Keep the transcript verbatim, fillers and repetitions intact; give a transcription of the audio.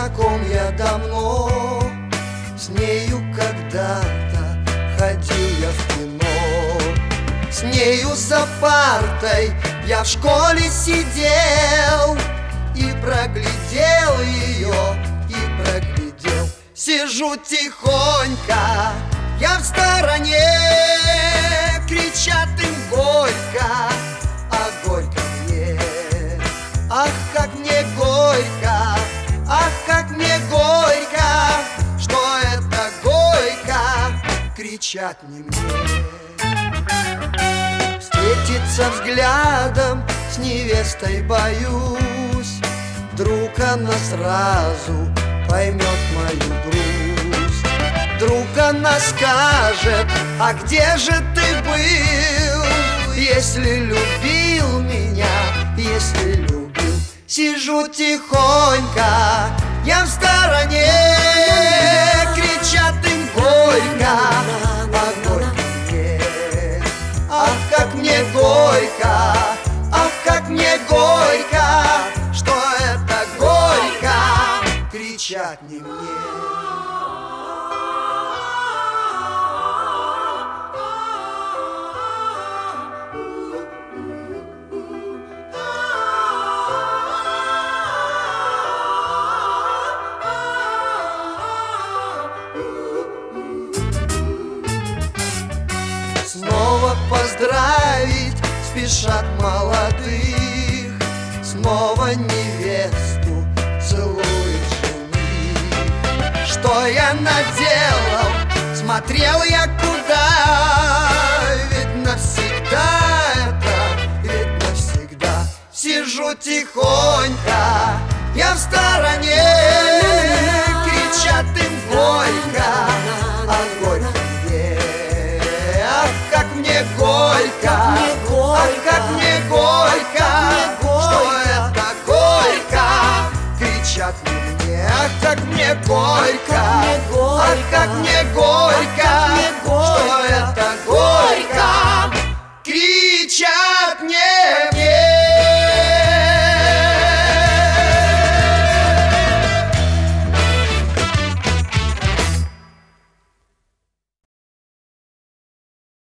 знаком я давно, с нею когда-то ходил я в кино. С нею за партой я в школе сидел и проглядел ее, и проглядел. Сижу тихонько, я в стороне, кричат им горько, а горько мне. Ах, как мне горько, ах, как мне горько, что это горько, кричат не мне. Встретиться взглядом с невестой боюсь, вдруг она сразу поймет мою грусть. Вдруг она скажет: а где же ты был, если любил меня, если любил. Сижу тихонько, я в стороне, кричат им горько, а горько мне. Ах, как мне горько, ах, как мне горько, что это горько, кричат не мне. Снова поздравить спешат молодых, снова невесту целует жених. Что я наделал, смотрел я куда, ведь навсегда это, ведь навсегда. Сижу тихонько, я в стороне,